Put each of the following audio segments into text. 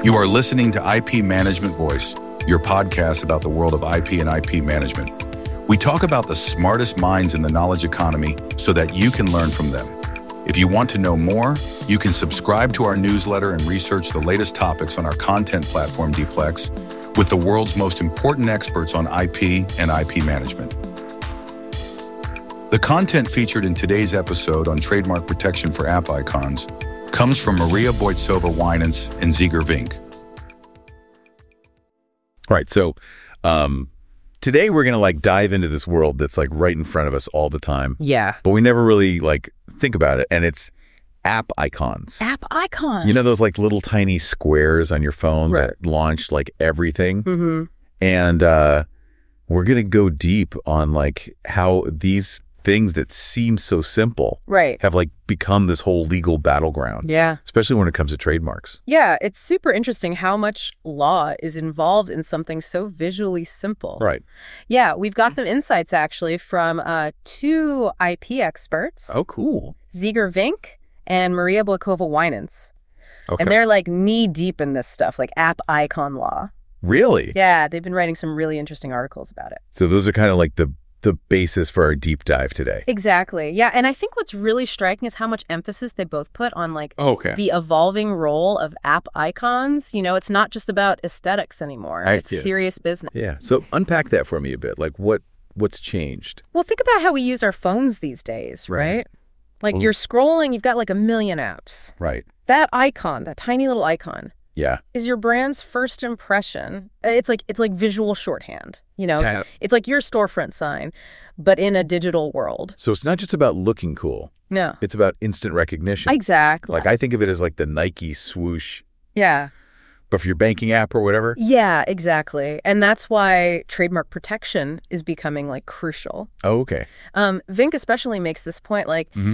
You are listening to IP Management Voice, your podcast about the world of IP and IP management. We talk about the smartest minds in the knowledge economy so that you can learn from them. If you want to know more, you can subscribe to our newsletter and research the latest topics on our content platform, Dplex, with the world's most important experts on IP and IP management. The content featured in today's episode on trademark protection for app icons comes from Maria Boitsova-Winans and Ziger Vink. All right, so today we're going to dive into this world that's right in front of us all the time. Yeah. But we never really think about it, and it's app icons. App icons. You know those little tiny squares on your phone that launched everything? Mm-hmm. And we're going to go deep on how these things that seem so simple have become this whole legal battleground. Yeah. Especially when it comes to trademarks. Yeah, it's super interesting how much law is involved in something so visually simple. Right. Yeah, we've got the insights actually from two IP experts. Oh, cool. Ziger Vink and Maria Boitsova-Winans. Okay. And they're knee deep in this stuff, app icon law. Really? Yeah, they've been writing some really interesting articles about it. So those are kind of the basis for our deep dive today. Exactly. Yeah. And I think what's really striking is how much emphasis they both put on the evolving role of app icons. You know, it's not just about aesthetics anymore. It's serious business. Yeah. So unpack that for me a bit. What's changed? Well, think about how we use our phones these days, right? You're scrolling, you've got a million apps. Right. That icon, that tiny little icon. Yeah. Is your brand's first impression. It's like visual shorthand, It's like your storefront sign, but in a digital world. So it's not just about looking cool. No. It's about instant recognition. Exactly. I think of it as the Nike swoosh. Yeah. But for your banking app or whatever? Yeah, exactly. And that's why trademark protection is becoming crucial. Oh, okay. Vink especially makes this point,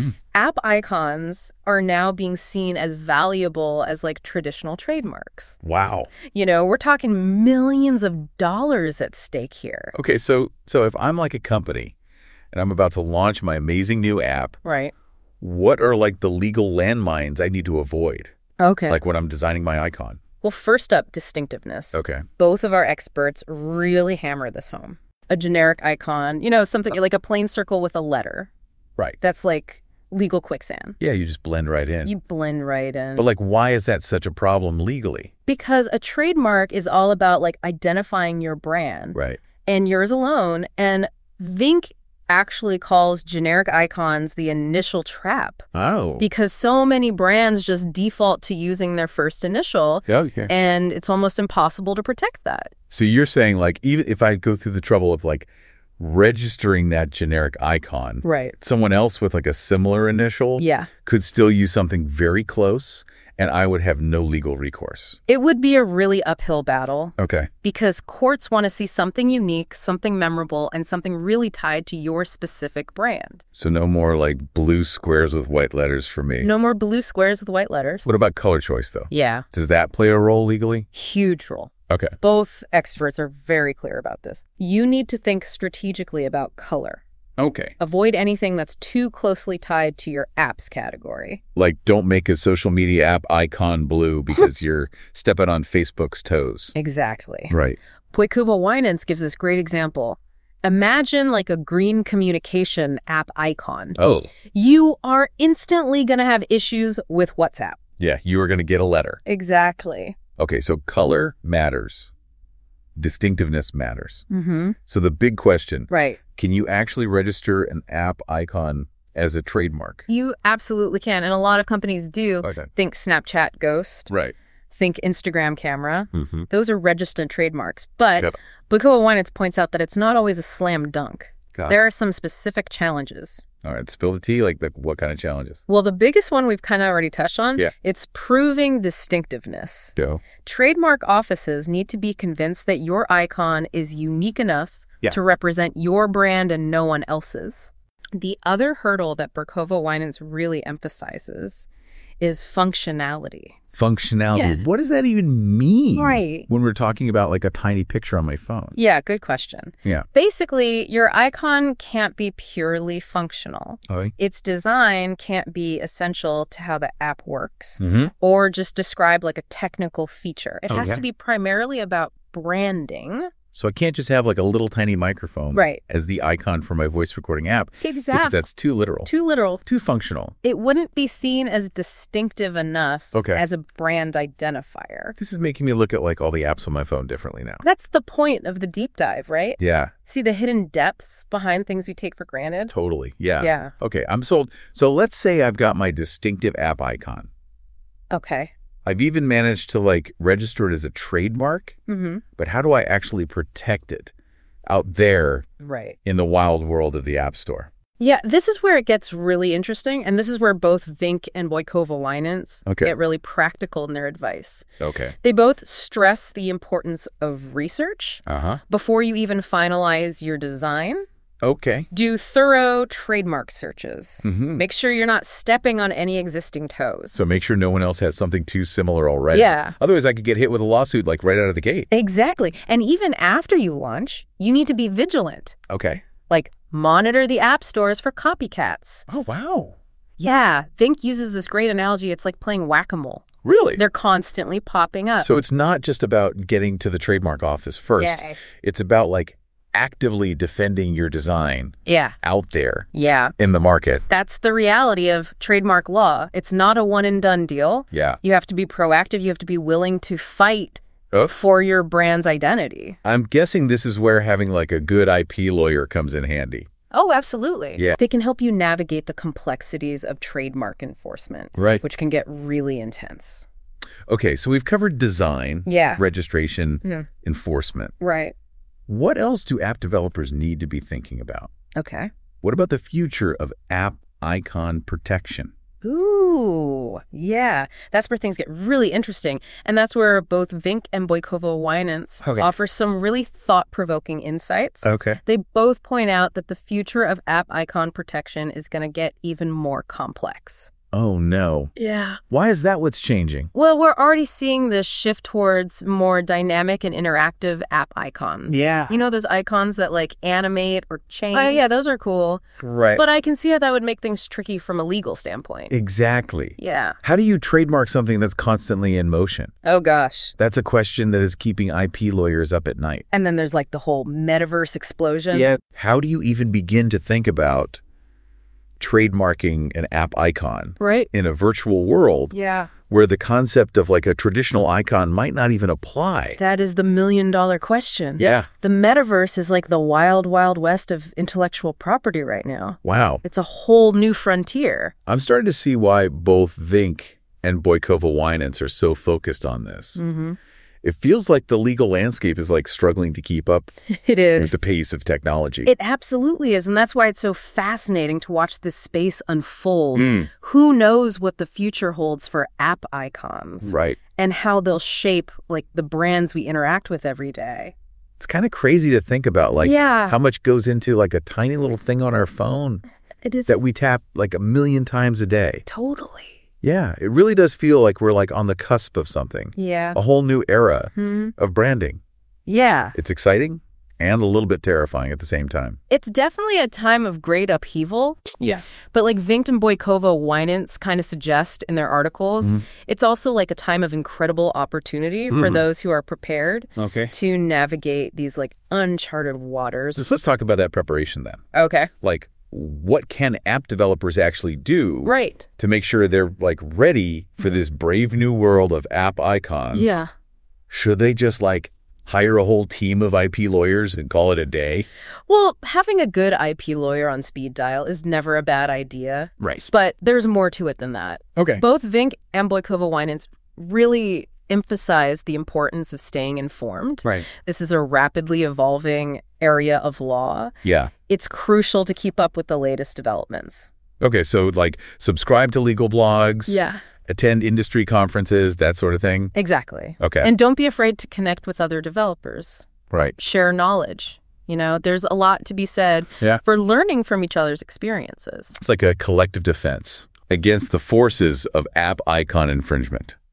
app icons are now being seen as valuable as traditional trademarks. Wow. We're talking millions of dollars at stake here. Okay, so if I'm a company and I'm about to launch my amazing new app, right? What are the legal landmines I need to avoid? Okay. When I'm designing my icon? Well, first up, distinctiveness. Okay. Both of our experts really hammer this home. A generic icon, something like a plain circle with a letter. Right. That's legal quicksand. Yeah, you just blend right in. You blend right in. But why is that such a problem legally? Because a trademark is all about identifying your brand. Right. And yours alone. And Vink actually calls generic icons the initial trap. Oh. Because so many brands just default to using their first initial. Okay. And it's almost impossible to protect that. So you're saying even if I go through the trouble of registering that generic icon, right, someone else with a similar initial could still use something very close and I would have no legal recourse. It would be a really uphill battle. Okay. Because courts want to see something unique, something memorable, and something really tied to your specific brand. So no more blue squares with white letters for me. No more blue squares with white letters. What about color choice, though? Yeah. Does that play a role legally? Huge role. Okay. Both experts are very clear about this. You need to think strategically about color. Okay. Avoid anything that's too closely tied to your apps category. Don't make a social media app icon blue because you're stepping on Facebook's toes. Exactly. Right. Boitsova-Winans gives this great example. Imagine a green communication app icon. Oh. You are instantly going to have issues with WhatsApp. Yeah, you are going to get a letter. Exactly. Okay, so color matters. Distinctiveness matters. Mm-hmm. So the big question, right? Can you actually register an app icon as a trademark? You absolutely can, and a lot of companies do. Okay. Think Snapchat Ghost. Right. Think Instagram Camera. Mm-hmm. Those are registered trademarks. But Boitsova-Winans points out that it's not always a slam dunk. There are some specific challenges. All right, spill the tea. What kind of challenges? Well, the biggest one we've kind of already touched on. Yeah. It's proving distinctiveness. Yeah. Trademark offices need to be convinced that your icon is unique enough to represent your brand and no one else's. The other hurdle that Boitsova-Winans really emphasizes is functionality. functionality. Yeah. What does that even mean? Right. When we're talking about like a tiny picture on my phone. Yeah, good question. Yeah. Basically, your icon can't be purely functional. Okay. Its design can't be essential to how the app works or just describe like a technical feature. It has to be primarily about branding. So I can't just have like a little tiny microphone as the icon for my voice recording app. Exactly. Because that's too literal. Too literal. Too functional. It wouldn't be seen as distinctive enough as a brand identifier. This is making me look at like all the apps on my phone differently now. That's the point of the deep dive, right? Yeah. See the hidden depths behind things we take for granted? Totally. Yeah. Yeah. Okay, I'm sold. So let's say I've got my distinctive app icon. Okay. I've even managed to like register it as a trademark, but how do I actually protect it out there in the wild world of the App Store? Yeah, this is where it gets really interesting, and this is where both Vink and Boykova-Winans get really practical in their advice. Okay. They both stress the importance of research before you even finalize your design. Okay. Do thorough trademark searches. Make sure you're not stepping on any existing toes. So make sure no one else has something too similar already. Yeah. Otherwise, I could get hit with a lawsuit like right out of the gate. Exactly. And even after you launch, you need to be vigilant. Okay. Like, monitor the app stores for copycats. Oh, wow. Yeah. Vink uses this great analogy. It's like playing whack-a-mole. Really? They're constantly popping up. So it's not just about getting to the trademark office first. Yeah. It's about like actively defending your design out there in the market. That's the reality of trademark law. It's not a one-and-done deal. Yeah. You have to be proactive. You have to be willing to fight for your brand's identity. I'm guessing this is where having like a good IP lawyer comes in handy. Oh, absolutely. Yeah. They can help you navigate the complexities of trademark enforcement, which can get really intense. Okay, so we've covered design, registration, enforcement. Right. What else do app developers need to be thinking about? Okay. What about the future of app icon protection? Ooh, yeah. That's where things get really interesting. And that's where both Vink and Boykova-Winans offer some really thought-provoking insights. Okay. They both point out that the future of app icon protection is going to get even more complex. Oh, no. Yeah. Why is that what's changing? Well, we're already seeing this shift towards more dynamic and interactive app icons. Yeah. You know, those icons that like animate or change? Oh, yeah, those are cool. Right. But I can see how that would make things tricky from a legal standpoint. Exactly. Yeah. How do you trademark something that's constantly in motion? Oh, gosh. That's a question that is keeping IP lawyers up at night. And then there's like the whole metaverse explosion. Yeah. How do you even begin to think about trademarking an app icon in a virtual world where the concept of like a traditional icon might not even apply? That is the million-dollar question. Yeah. The metaverse is like the wild, wild west of intellectual property right now. Wow. It's a whole new frontier. I'm starting to see why both Vink and Boykova-Winans are so focused on this. It feels like the legal landscape is like struggling to keep up with the pace of technology. It absolutely is. And that's why it's so fascinating to watch this space unfold. Who knows what the future holds for app icons? Right. And how they'll shape like the brands we interact with every day. It's kind of crazy to think about like how much goes into like a tiny little thing on our phone that we tap like 1 million times a day. Totally. Yeah, it really does feel like we're like on the cusp of something. Yeah. A whole new era of branding. Yeah. It's exciting and a little bit terrifying at the same time. It's definitely a time of great upheaval. Yeah. But like Vink and Boykova-Winans kind of suggest in their articles, it's also like a time of incredible opportunity for those who are prepared to navigate these like uncharted waters. So let's talk about that preparation then. Okay. Like, what can app developers actually do to make sure they're like ready for this brave new world of app icons? Yeah. Should they just like hire a whole team of IP lawyers and call it a day? Well, having a good IP lawyer on speed dial is never a bad idea. Right. But there's more to it than that. Okay. Both Vink and Boykova-Winans really emphasize the importance of staying informed. Right. This is a rapidly evolving area of law. Yeah. It's crucial to keep up with the latest developments. Okay, so like subscribe to legal blogs. Yeah. Attend industry conferences, that sort of thing. Exactly. Okay. And don't be afraid to connect with other developers. Right. Share knowledge. You know, there's a lot to be said for learning from each other's experiences. It's like a collective defense against the forces of app icon infringement.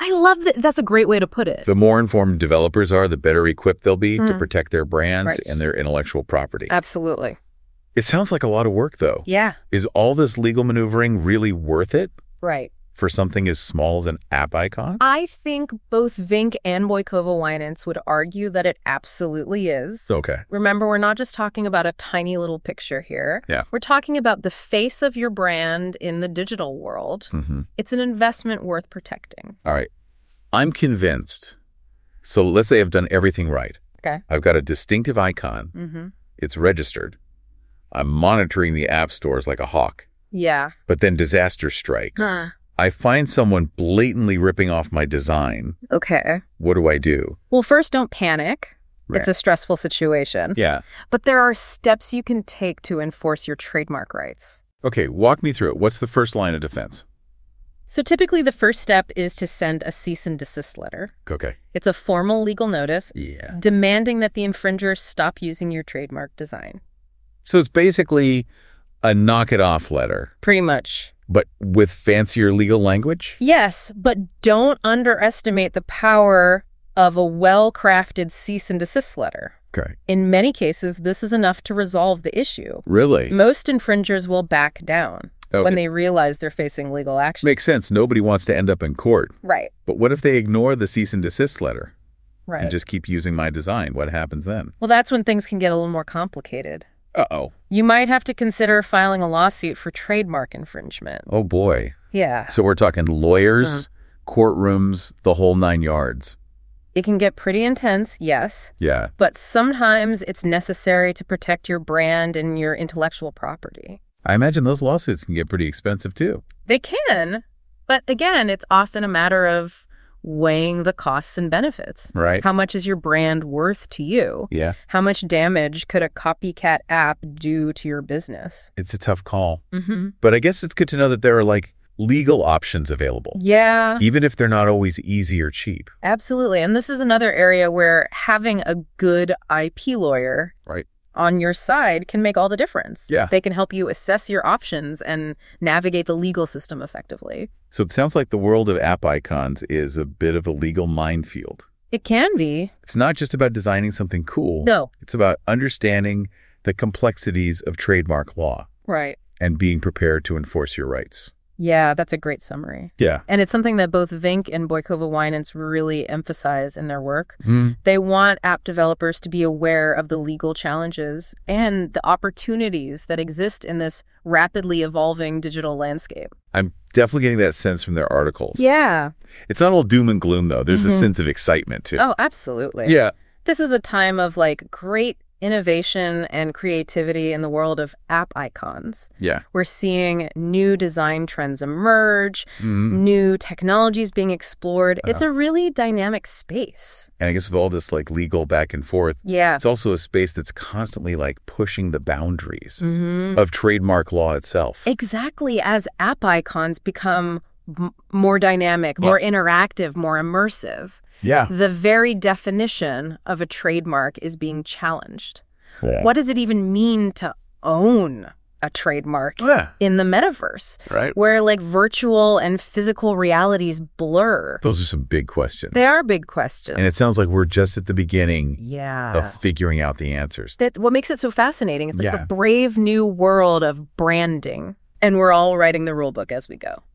I love that. That's a great way to put it. The more informed developers are, the better equipped they'll be to protect their brands and their intellectual property. Absolutely. It sounds like a lot of work, though. Yeah. Is all this legal maneuvering really worth it? Right. For something as small as an app icon? I think both Vink and Boykova Winans would argue that it absolutely is. Okay. Remember, we're not just talking about a tiny little picture here. Yeah. We're talking about the face of your brand in the digital world. It's an investment worth protecting. All right. I'm convinced. So let's say I've done everything right. Okay. I've got a distinctive icon. It's registered. I'm monitoring the app stores like a hawk. Yeah. But then disaster strikes. I find someone blatantly ripping off my design. Okay. What do I do? Well, first, don't panic. Right. It's a stressful situation. Yeah. But there are steps you can take to enforce your trademark rights. Okay, walk me through it. What's the first line of defense? So typically the first step is to send a cease and desist letter. Okay. It's a formal legal notice demanding that the infringer stop using your trademark design. So it's basically a knock it off letter. Pretty much. But with fancier legal language? Yes, but don't underestimate the power of a well-crafted cease and desist letter. Okay. In many cases, this is enough to resolve the issue. Really? Most infringers will back down when they realize they're facing legal action. Makes sense. Nobody wants to end up in court. Right. But what if they ignore the cease and desist letter? Right. And just keep using my design? What happens then? Well, that's when things can get a little more complicated. Uh-oh. You might have to consider filing a lawsuit for trademark infringement. Oh, boy. Yeah. So we're talking lawyers, courtrooms, the whole 9 yards. It can get pretty intense, yes. Yeah. But sometimes it's necessary to protect your brand and your intellectual property. I imagine those lawsuits can get pretty expensive, too. They can. But again, it's often a matter of weighing the costs and benefits. Right. How much is your brand worth to you? Yeah. How much damage could a copycat app do to your business? It's a tough call. But I guess it's good to know that there are, legal options available. Yeah. Even if they're not always easy or cheap. Absolutely. And this is another area where having a good IP lawyer on your side can make all the difference. Yeah. They can help you assess your options and navigate the legal system effectively. So it sounds like the world of app icons is a bit of a legal minefield. It can be. It's not just about designing something cool. No. It's about understanding the complexities of trademark law. Right. And being prepared to enforce your rights. Yeah, that's a great summary. Yeah. And it's something that both Vink and Boykova Winans really emphasize in their work. They want app developers to be aware of the legal challenges and the opportunities that exist in this rapidly evolving digital landscape. I'm definitely getting that sense from their articles. Yeah. It's not all doom and gloom, though. There's a sense of excitement, too. Oh, absolutely. Yeah. This is a time of great innovation and creativity in the world of app icons. Yeah. We're seeing new design trends emerge, new technologies being explored. It's a really dynamic space. And I guess with all this legal back and forth, it's also a space that's constantly pushing the boundaries of trademark law itself. Exactly. As app icons become more dynamic, more interactive, more immersive. Yeah. The very definition of a trademark is being challenged. Yeah. What does it even mean to own a trademark in the metaverse? Right. Where virtual and physical realities blur. Those are some big questions. They are big questions. And it sounds like we're just at the beginning of of figuring out the answers. what makes it so fascinating. It's the brave new world of branding. And we're all writing the rule book as we go.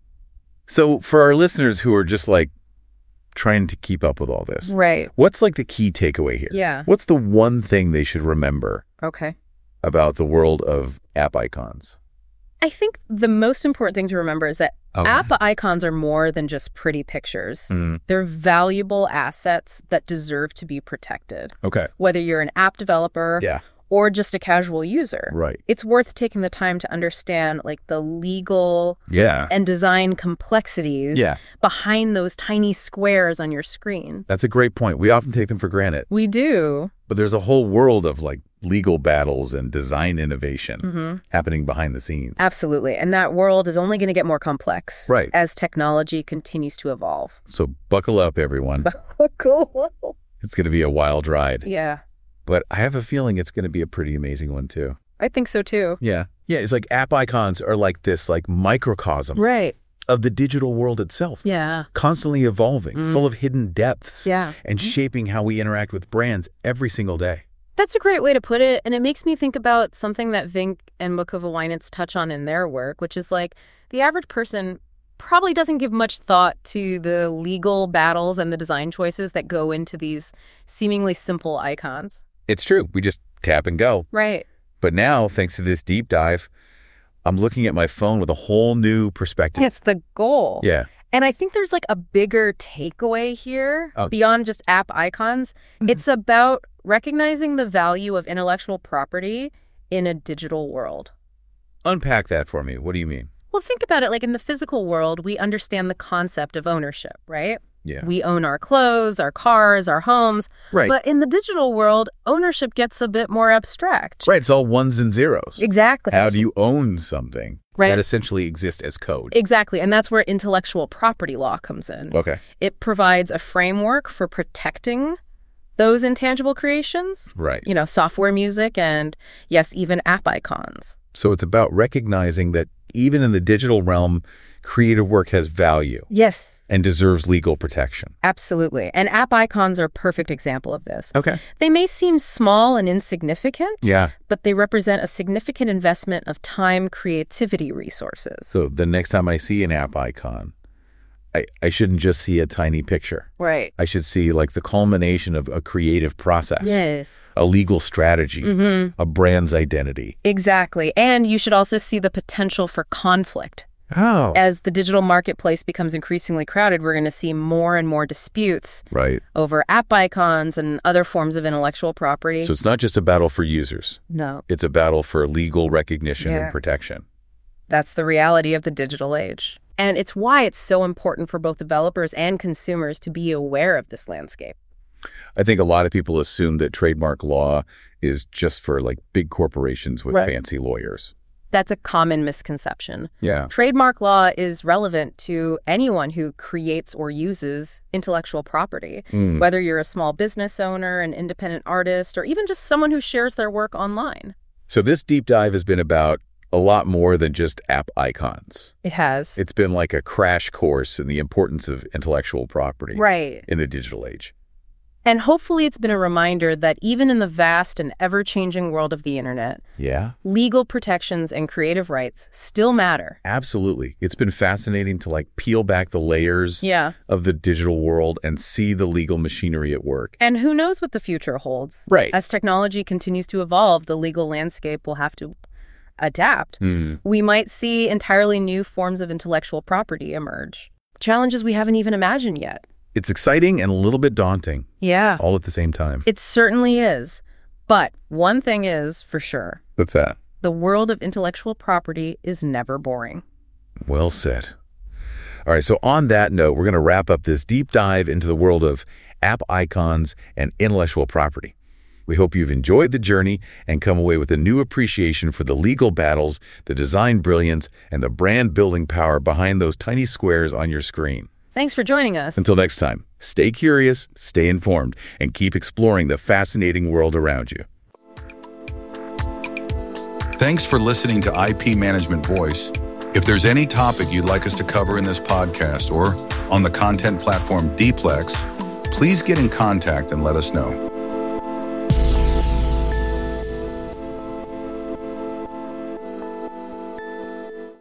So for our listeners who are just trying to keep up with all this. Right. What's the key takeaway here? Yeah. What's the one thing they should remember about the world of app icons? I think the most important thing to remember is that app icons are more than just pretty pictures. They're valuable assets that deserve to be protected. Okay. Whether you're an app developer or just a casual user. Right. It's worth taking the time to understand the legal and design complexities behind those tiny squares on your screen. That's a great point. We often take them for granted. We do. But there's a whole world of legal battles and design innovation happening behind the scenes. Absolutely. And that world is only going to get more complex as technology continues to evolve. So buckle up, everyone. Cool. It's going to be a wild ride. Yeah. But I have a feeling it's going to be a pretty amazing one, too. I think so, too. Yeah. Yeah, it's app icons are this microcosm of the digital world itself. Yeah. Constantly evolving, full of hidden depths, and shaping how we interact with brands every single day. That's a great way to put it, and it makes me think about something that Vinck and Mukhova-Weinitz touch on in their work, which is like the average person probably doesn't give much thought to the legal battles and the design choices that go into these seemingly simple icons. It's true. We just tap and go. Right. But now, thanks to this deep dive, I'm looking at my phone with a whole new perspective. It's the goal. Yeah. And I think there's like a bigger takeaway here beyond just app icons. It's about recognizing the value of intellectual property in a digital world. Unpack that for me. What do you mean? Well, think about it. Like in the physical world, we understand the concept of ownership, right? Yeah. We own our clothes, our cars, our homes. Right. But in the digital world, ownership gets a bit more abstract. Right. It's all ones and zeros. Exactly. How do you own something that essentially exists as code? Exactly. And that's where intellectual property law comes in. Okay. It provides a framework for protecting those intangible creations. Right. You know, software, music, and yes, even app icons. So it's about recognizing that even in the digital realm, creative work has value. Yes. And deserves legal protection. Absolutely. And app icons are a perfect example of this. Okay. They may seem small and insignificant, but they represent a significant investment of time, creativity, resources. So the next time I see an app icon, I shouldn't just see a tiny picture. Right. I should see like the culmination of a creative process. Yes. A legal strategy, a brand's identity. Exactly. And you should also see the potential for conflict. Oh. As the digital marketplace becomes increasingly crowded, we're going to see more and more disputes over app icons and other forms of intellectual property. So it's not just a battle for users. No. It's a battle for legal recognition and protection. That's the reality of the digital age. And it's why it's so important for both developers and consumers to be aware of this landscape. I think a lot of people assume that trademark law is just for like big corporations with fancy lawyers. That's a common misconception. Yeah. Trademark law is relevant to anyone who creates or uses intellectual property, whether you're a small business owner, an independent artist, or even just someone who shares their work online. So this deep dive has been about a lot more than just app icons. It has. It's been like a crash course in the importance of intellectual property in the digital age. And hopefully it's been a reminder that even in the vast and ever-changing world of the internet, legal protections and creative rights still matter. Absolutely. It's been fascinating to like peel back the layers of the digital world and see the legal machinery at work. And who knows what the future holds. Right. As technology continues to evolve, the legal landscape will have to adapt. We might see entirely new forms of intellectual property emerge. Challenges we haven't even imagined yet. It's exciting and a little bit daunting. Yeah. All at the same time. It certainly is. But one thing is for sure. What's that? The world of intellectual property is never boring. Well said. All right, so on that note, we're going to wrap up this deep dive into the world of app icons and intellectual property. We hope you've enjoyed the journey and come away with a new appreciation for the legal battles, the design brilliance, and the brand-building power behind those tiny squares on your screen. Thanks for joining us. Until next time, stay curious, stay informed, and keep exploring the fascinating world around you. Thanks for listening to IP Management Voice. If there's any topic you'd like us to cover in this podcast or on the content platform Dplex, please get in contact and let us know.